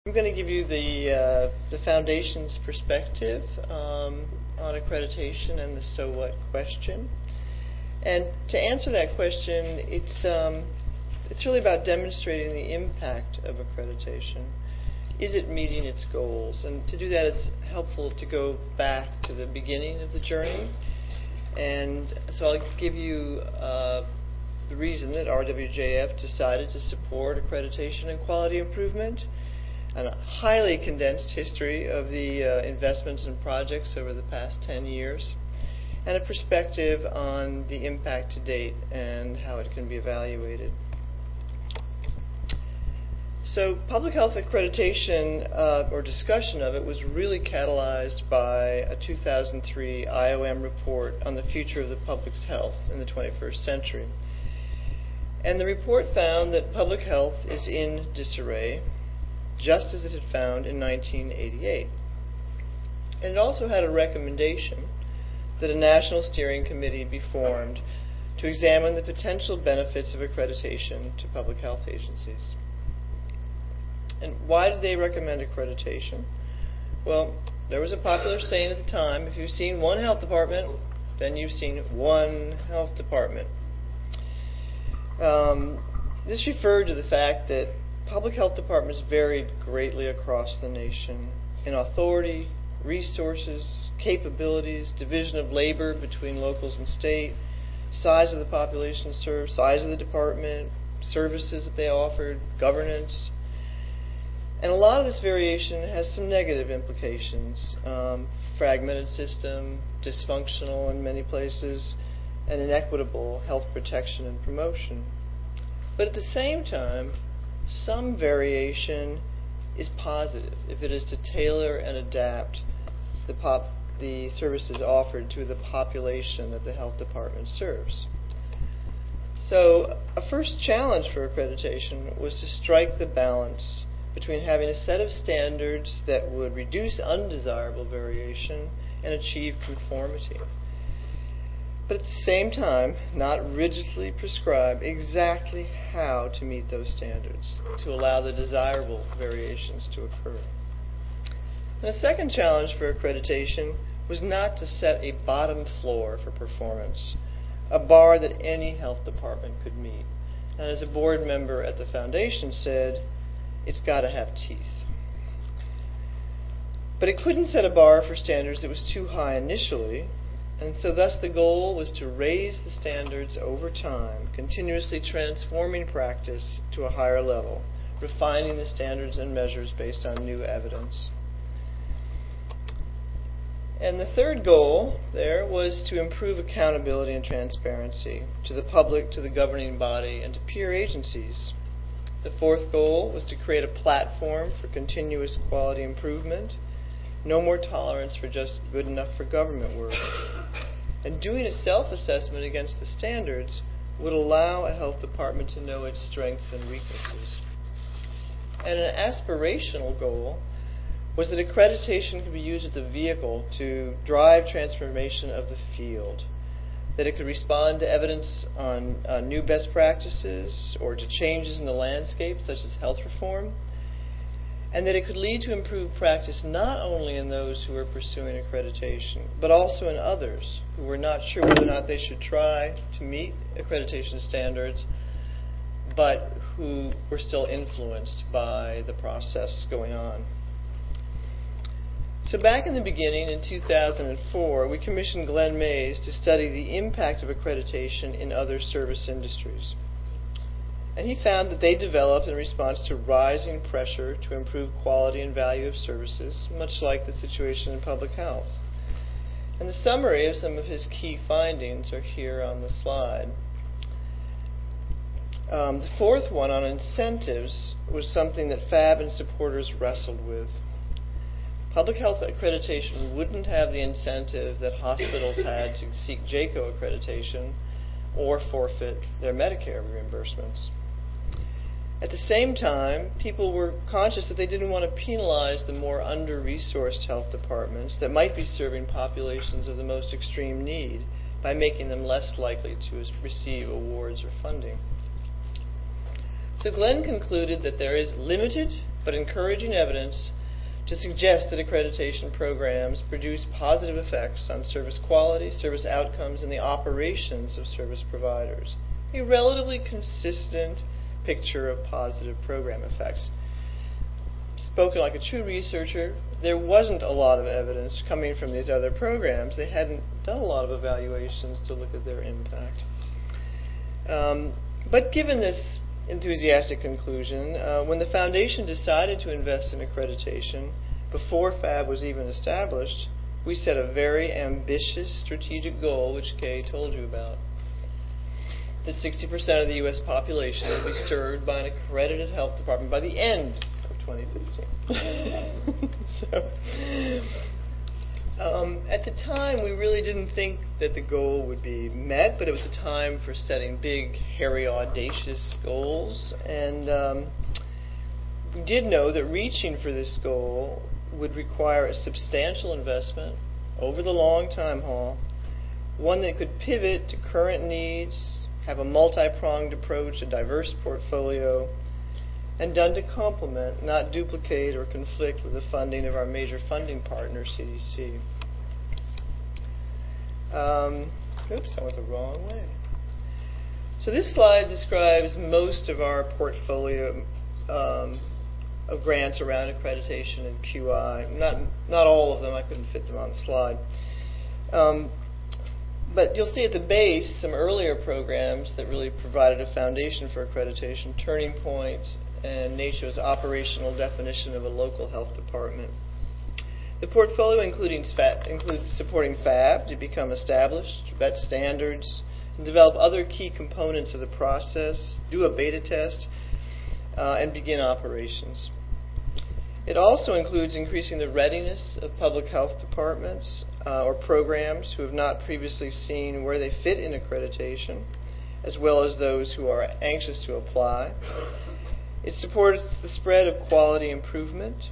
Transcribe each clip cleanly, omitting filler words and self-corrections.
I'm going to give you the Foundation's perspective on accreditation and the so what question. And to answer that question, it's really about demonstrating the impact of accreditation. Is it meeting its goals? And to do that, it's helpful to go back to the beginning of the journey. And so I'll give you the reason that RWJF decided to support accreditation and quality improvement, and a highly condensed history of the investments and projects over the past 10 years, and a perspective on the impact to date and how it can be evaluated. So public health accreditation, or discussion of it, was really catalyzed by a 2003 IOM report on the future of the public's health in the 21st century. And the report found that public health is in disarray, just as it had found in 1988. And it also had a recommendation that a national steering committee be formed to examine the potential benefits of accreditation to public health agencies. And why did they recommend accreditation? Well, there was a popular saying at the time, if you've seen one health department, then you've seen one health department. This referred to the fact that public health departments varied greatly across the nation in authority, resources, capabilities, division of labor between locals and state, size of the population served, size of the department, services that they offered, governance. And a lot of this variation has some negative implications. Fragmented system, dysfunctional in many places, and inequitable health protection and promotion. But at the same time, some variation is positive if it is to tailor and adapt the services offered to the population that the health department serves. So a first challenge for accreditation was to strike the balance between having a set of standards that would reduce undesirable variation and achieve conformity, but at the same time not rigidly prescribe exactly how to meet those standards to allow the desirable variations to occur. And a second challenge for accreditation was not to set a bottom floor for performance, a bar that any health department could meet. And as a board member at the Foundation said, it's got to have teeth. But it couldn't set a bar for standards that was too high initially, and so thus the goal was to raise the standards over time, continuously transforming practice to a higher level, refining the standards and measures based on new evidence. And the third goal there was to improve accountability and transparency to the public, to the governing body, and to peer agencies. The fourth goal was to create a platform for continuous quality improvement. No more tolerance for just good enough for government work. And doing a self-assessment against the standards would allow a health department to know its strengths and weaknesses. And an aspirational goal was that accreditation could be used as a vehicle to drive transformation of the field, that it could respond to evidence on new best practices or to changes in the landscape, such as health reform, and that it could lead to improved practice not only in those who were pursuing accreditation, but also in others who were not sure whether or not they should try to meet accreditation standards, but who were still influenced by the process going on. So back in the beginning, in 2004, we commissioned Glenn Mays to study the impact of accreditation in other service industries. And he found that they developed in response to rising pressure to improve quality and value of services, much like the situation in public health. And the summary of some of his key findings are here on the slide. The fourth one on incentives was something that FAB and supporters wrestled with. Public health accreditation wouldn't have the incentive that hospitals had to seek JCAHO accreditation or forfeit their Medicare reimbursements. At the same time, people were conscious that they didn't want to penalize the more under-resourced health departments that might be serving populations of the most extreme need by making them less likely to receive awards or funding. So Glenn concluded that there is limited but encouraging evidence to suggest that accreditation programs produce positive effects on service quality, service outcomes, and the operations of service providers. A relatively consistent picture of positive program effects. Spoken like a true researcher, there wasn't a lot of evidence coming from these other programs. They hadn't done a lot of evaluations to look at their impact. But given this enthusiastic conclusion, when the foundation decided to invest in accreditation before FAB was even established, we set a very ambitious strategic goal, which Kay told you about, that 60% of the U.S. population would be served by an accredited health department by the end of 2015. At the time, we really didn't think that the goal would be met, but it was a time for setting big, hairy, audacious goals. And we did know that reaching for this goal would require a substantial investment over the long time haul, one that could pivot to current needs, have a multi-pronged approach, a diverse portfolio, and done to complement, not duplicate or conflict with the funding of our major funding partner, CDC. Oops, I went the wrong way. So this slide describes most of our portfolio of grants around accreditation and QI. Not all of them, I couldn't fit them on the slide. But you'll see at the base some earlier programs that really provided a foundation for accreditation, Turning Point and NACCHO's operational definition of a local health department. The portfolio includes supporting FAB to become established, vet standards, and develop other key components of the process, do a beta test, and begin operations. It also includes increasing the readiness of public health departments or programs who have not previously seen where they fit in accreditation, as well as those who are anxious to apply. It supports the spread of quality improvement.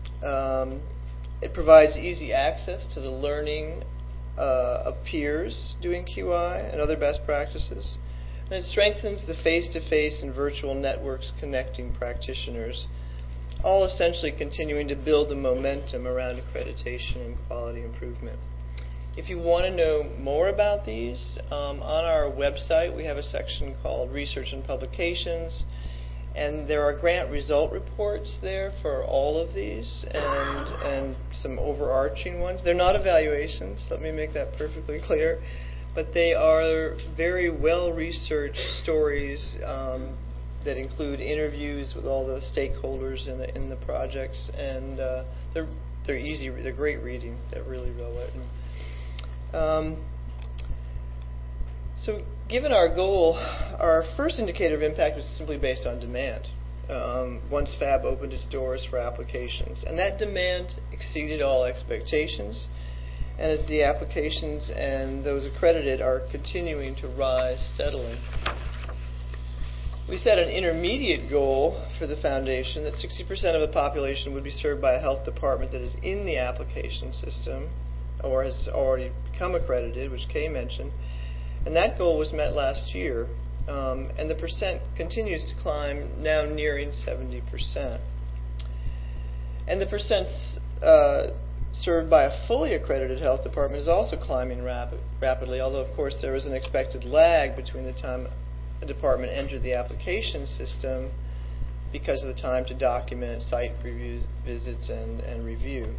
It provides easy access to the learning of peers doing QI and other best practices. And it strengthens the face-to-face and virtual networks connecting practitioners, all essentially continuing to build the momentum around accreditation and quality improvement. If you want to know more about these, on our website we have a section called Research and Publications, and there are grant result reports there for all of these and some overarching ones. They're not evaluations, let me make that perfectly clear, but they are very well-researched stories that include interviews with all the stakeholders in the projects, and they're easy, they're great reading, they're really well written. So given our goal, our first indicator of impact was simply based on demand. Once FAB opened its doors for applications, and that demand exceeded all expectations, and as the applications and those accredited are continuing to rise steadily. We set an intermediate goal for the foundation that 60% of the population would be served by a health department that is in the application system or has already become accredited, which Kay mentioned. And that goal was met last year, and the percent continues to climb, now nearing 70%. And the percent served by a fully accredited health department is also climbing rapidly, although of course there was an expected lag between the time a department entered the application system because of the time to document site reviews, visits, and review.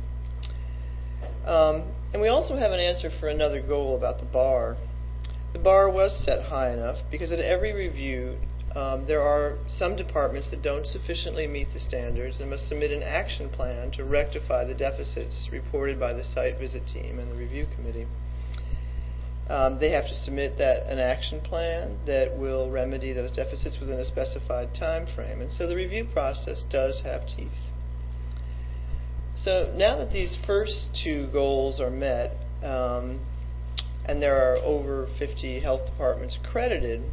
And we also have an answer for another goal about the bar. The bar was set high enough because at every review there are some departments that don't sufficiently meet the standards and must submit an action plan to rectify the deficits reported by the site visit team and the review committee. They have to submit an action plan that will remedy those deficits within a specified time frame, and so the review process does have teeth. So now that these first two goals are met, and there are over 50 health departments accredited,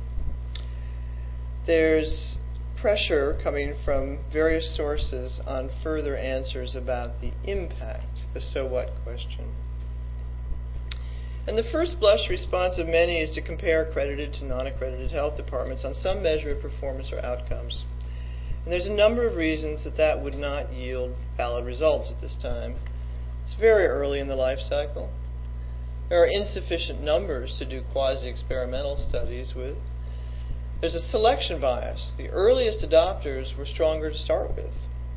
there's pressure coming from various sources on further answers about the impact, the so what question. And the first blush response of many is to compare accredited to non-accredited health departments on some measure of performance or outcomes. And there's a number of reasons that that would not yield valid results at this time. It's very early in the life cycle. There are insufficient numbers to do quasi-experimental studies with. There's a selection bias. The earliest adopters were stronger to start with.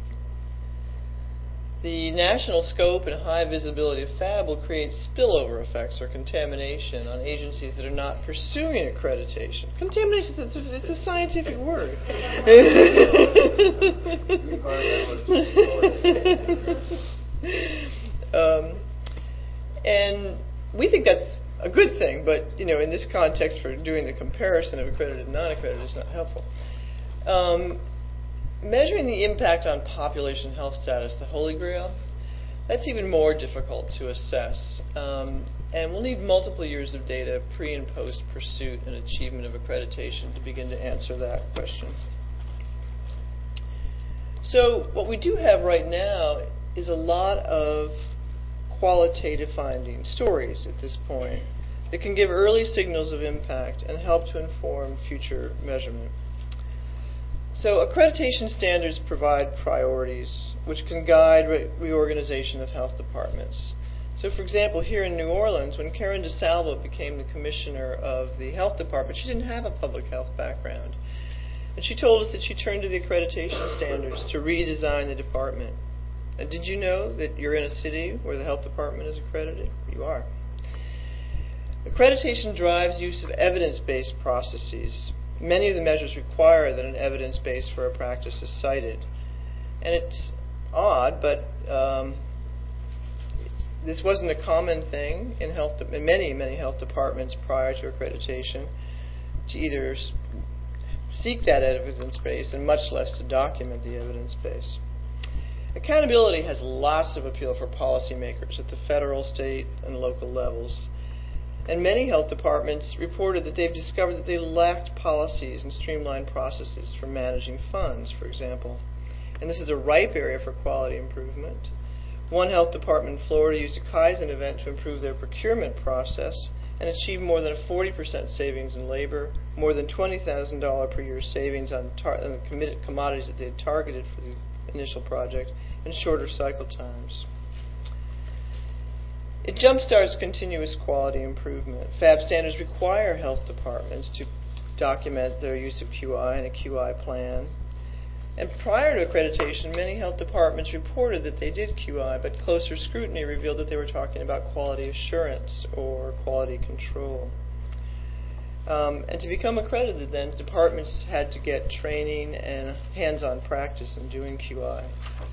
The national scope and high visibility of FAB will create spillover effects or contamination on agencies that are not pursuing accreditation. Contamination, it's a scientific word. And we think that's a good thing, but in this context for doing the comparison of accredited and non-accredited is not helpful. Measuring the impact on population health status, the Holy Grail, that's even more difficult to assess. And we'll need multiple years of data pre- and post-pursuit and achievement of accreditation to begin to answer that question. So what we do have right now is a lot of qualitative findings, stories at this point, that can give early signals of impact and help to inform future measurement. So accreditation standards provide priorities which can guide reorganization of health departments. So for example, here in New Orleans, when Karen DeSalvo became the commissioner of the health department, she didn't have a public health background. And she told us that she turned to the accreditation standards to redesign the department. And did you know that you're in a city where the health department is accredited? You are. Accreditation drives use of evidence-based processes. Many of the measures require that an evidence base for a practice is cited. And it's odd, but this wasn't a common thing in many health departments prior to accreditation, to either seek that evidence base and much less to document the evidence base. Accountability has lots of appeal for policymakers at the federal, state, and local levels. And many health departments reported that they've discovered that they lacked policies and streamlined processes for managing funds, for example. And this is a ripe area for quality improvement. One health department in Florida used a Kaizen event to improve their procurement process and achieved more than a 40% savings in labor, more than $20,000 per year savings on the committed commodities that they had targeted for the initial project, and shorter cycle times. It jumpstarts continuous quality improvement. FAB standards require health departments to document their use of QI and a QI plan. And prior to accreditation, many health departments reported that they did QI, but closer scrutiny revealed that they were talking about quality assurance or quality control. And to become accredited, then, departments had to get training and hands-on practice in doing QI.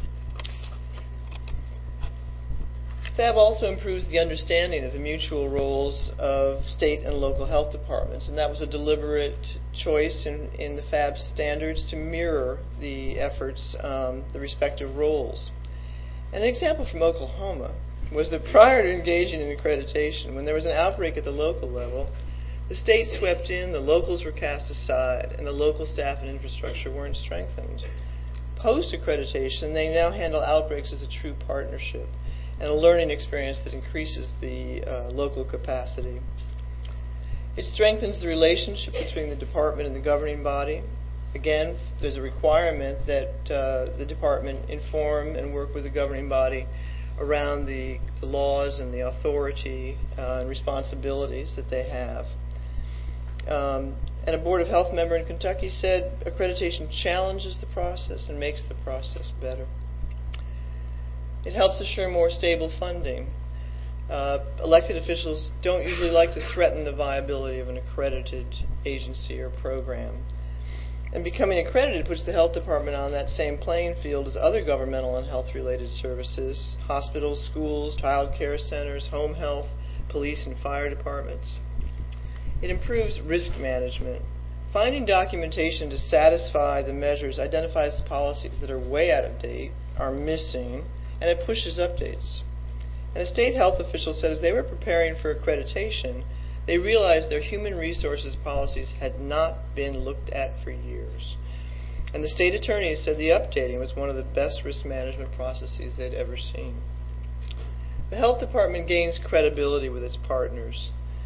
FAB also improves the understanding of the mutual roles of state and local health departments, and that was a deliberate choice in the FAB standards to mirror the efforts, the respective roles. An example from Oklahoma was that prior to engaging in accreditation, when there was an outbreak at the local level, the state swept in, the locals were cast aside, and the local staff and infrastructure weren't strengthened. Post-accreditation, they now handle outbreaks as a true partnership and a learning experience that increases the local capacity. It strengthens the relationship between the department and the governing body. Again, there's a requirement that the department inform and work with the governing body around the laws and the authority and responsibilities that they have. And a Board of Health member in Kentucky said accreditation challenges the process and makes the process better. It helps assure more stable funding. Elected officials don't usually like to threaten the viability of an accredited agency or program. And becoming accredited puts the health department on that same playing field as other governmental and health-related services, hospitals, schools, child care centers, home health, police and fire departments. It improves risk management. Finding documentation to satisfy the measures identifies policies that are way out of date, are missing, and it pushes updates. And a state health official said as they were preparing for accreditation, they realized their human resources policies had not been looked at for years. And the state attorneys said the updating was one of the best risk management processes they'd ever seen. The health department gains credibility with its partners.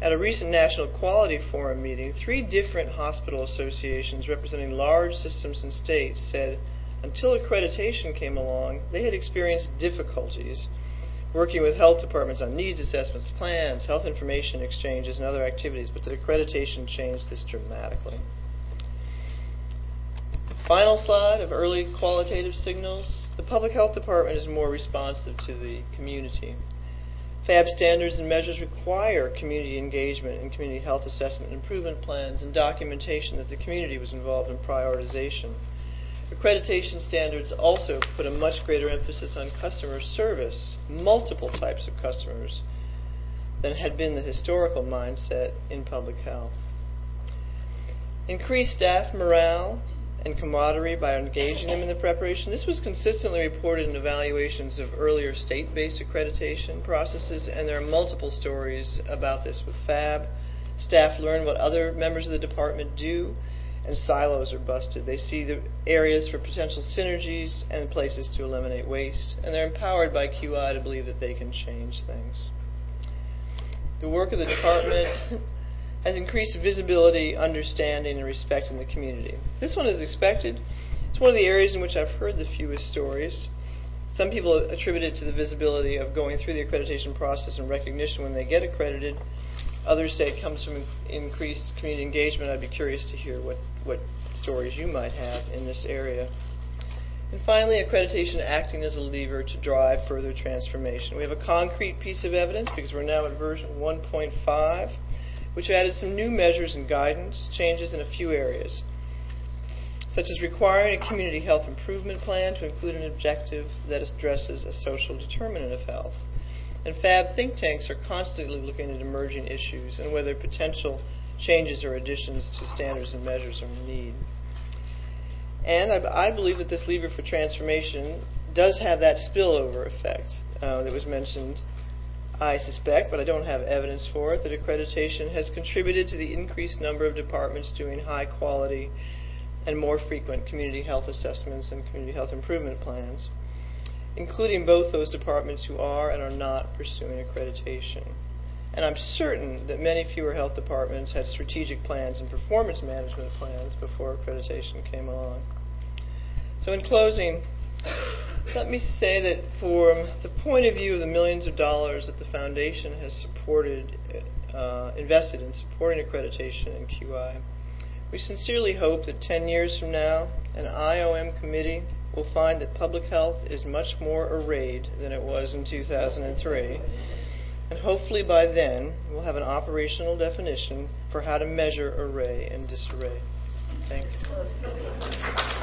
At a recent National Quality Forum meeting, 3 different hospital associations representing large systems and states said until accreditation came along, they had experienced difficulties working with health departments on needs assessments, plans, health information exchanges, and other activities, but that accreditation changed this dramatically. Final slide of early qualitative signals. The public health department is more responsive to the community. FAB standards and measures require community engagement in community health assessment and improvement plans and documentation that the community was involved in prioritization. Accreditation standards also put a much greater emphasis on customer service, multiple types of customers, than had been the historical mindset in public health. Increased staff morale and camaraderie by engaging them in the preparation. This was consistently reported in evaluations of earlier state-based accreditation processes, and there are multiple stories about this with FAB. Staff learn what other members of the department do, and silos are busted. They see the areas for potential synergies and places to eliminate waste, and they're empowered by QI to believe that they can change things. The work of the department has increased visibility, understanding, and respect in the community. This one is expected. It's one of the areas in which I've heard the fewest stories. Some people attribute it to the visibility of going through the accreditation process and recognition when they get accredited. Others say it comes from increased community engagement. I'd be curious to hear what stories you might have in this area. And finally, accreditation acting as a lever to drive further transformation. We have a concrete piece of evidence because we're now at version 1.5, which added some new measures and guidance changes in a few areas, such as requiring a community health improvement plan to include an objective that addresses a social determinant of health. And FAB think tanks are constantly looking at emerging issues and whether potential changes or additions to standards and measures are in need. And I believe that this lever for transformation does have that spillover effect that was mentioned. I suspect, but I don't have evidence for it, that accreditation has contributed to the increased number of departments doing high quality and more frequent community health assessments and community health improvement plans, including both those departments who are and are not pursuing accreditation. And I'm certain that many fewer health departments had strategic plans and performance management plans before accreditation came along. So in closing, let me say that from the point of view of the millions of dollars that the Foundation has invested in supporting accreditation and QI, we sincerely hope that 10 years from now, an IOM committee will find that public health is much more arrayed than it was in 2003, and hopefully by then we'll have an operational definition for how to measure array and disarray. Thanks.